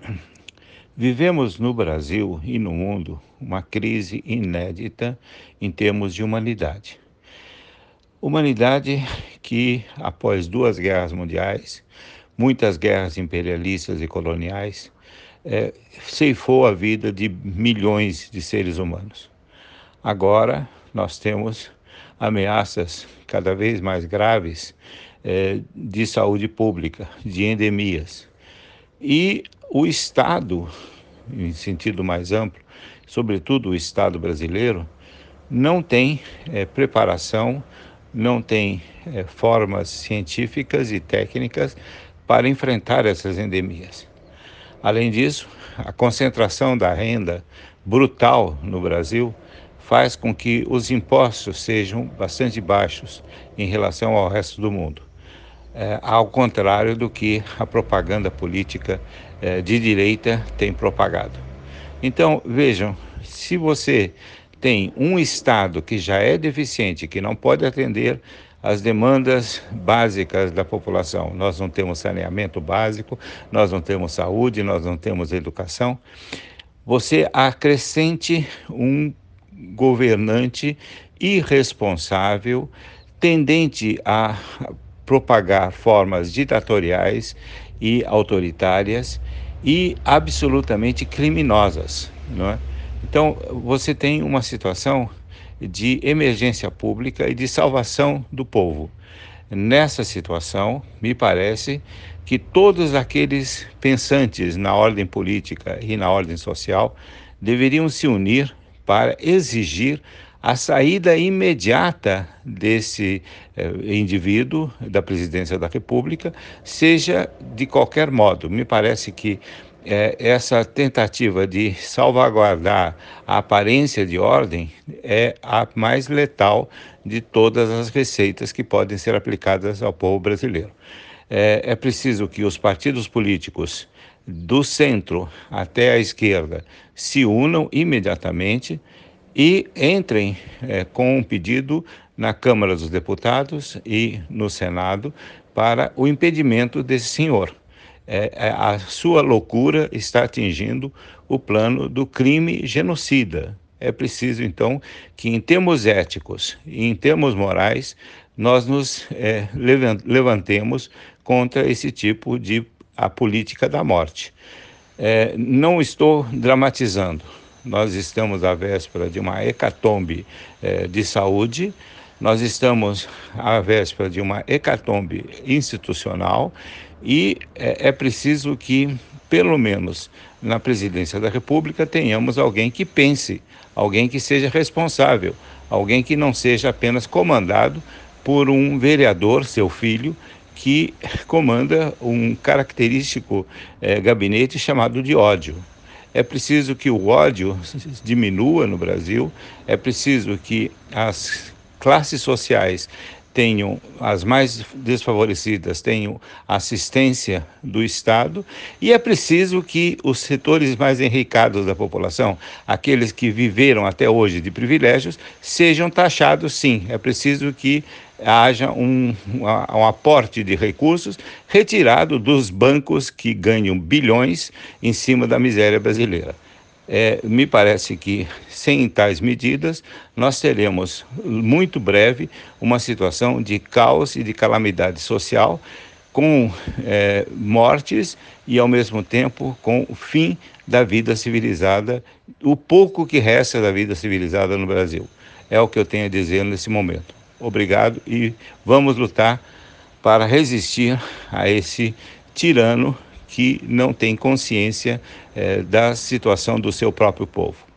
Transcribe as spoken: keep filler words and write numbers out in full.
Vivemos no Brasil e no mundo uma crise inédita em termos de humanidade. Humanidade que, após duas guerras mundiais, muitas guerras imperialistas e coloniais, é, ceifou a vida de milhões de seres humanos. Agora nós temos ameaças cada vez mais graves é, de saúde pública, de endemias. E o Estado, em sentido mais amplo, sobretudo o Estado brasileiro, não tem é, preparação, não tem é, formas científicas e técnicas para enfrentar essas endemias. Além disso, a concentração da renda brutal no Brasil faz com que os impostos sejam bastante baixos em relação ao resto do mundo. É, ao contrário do que a propaganda política é, de direita tem propagado. Então, vejam, se você tem um Estado que já é deficiente, que não pode atender às demandas básicas da população, nós não temos saneamento básico, nós não temos saúde, nós não temos educação, você acrescente um governante irresponsável, tendente a propagar formas ditatoriais e autoritárias e absolutamente criminosas, não é? Então, você tem uma situação de emergência pública e de salvação do povo. Nessa situação, me parece que todos aqueles pensantes na ordem política e na ordem social deveriam se unir para exigir a saída imediata desse eh, indivíduo da presidência da República, seja de qualquer modo. Me parece que eh, essa tentativa de salvaguardar a aparência de ordem é a mais letal de todas as receitas que podem ser aplicadas ao povo brasileiro. É, é preciso que os partidos políticos do centro até a esquerda se unam imediatamente e entrem é, com um pedido na Câmara dos Deputados e no Senado para o impedimento desse senhor. É, a sua loucura está atingindo o plano do crime genocida. É preciso, então, que em termos éticos e em termos morais, nós nos é, levantemos contra esse tipo de a política da morte. É, não estou dramatizando. Nós estamos à véspera de uma hecatombe eh, de saúde, nós estamos à véspera de uma hecatombe institucional e é, é preciso que, pelo menos na presidência da República, tenhamos alguém que pense, alguém que seja responsável, alguém que não seja apenas comandado por um vereador, seu filho, que comanda um característico eh, gabinete chamado de ódio. É preciso que o ódio diminua no Brasil, é preciso que as classes sociais tenham, as mais desfavorecidas, tenham assistência do Estado, e é preciso que os setores mais enricados da população, aqueles que viveram até hoje de privilégios, sejam taxados sim. É preciso que haja um, um, um aporte de recursos retirado dos bancos que ganham bilhões em cima da miséria brasileira. É, me parece que, sem tais medidas, nós teremos, muito breve, uma situação de caos e de calamidade social, com é, mortes e, ao mesmo tempo, com o fim da vida civilizada, o pouco que resta da vida civilizada no Brasil. É o que eu tenho a dizer nesse momento. Obrigado e vamos lutar para resistir a esse tirano que não tem consciência eh, da situação do seu próprio povo.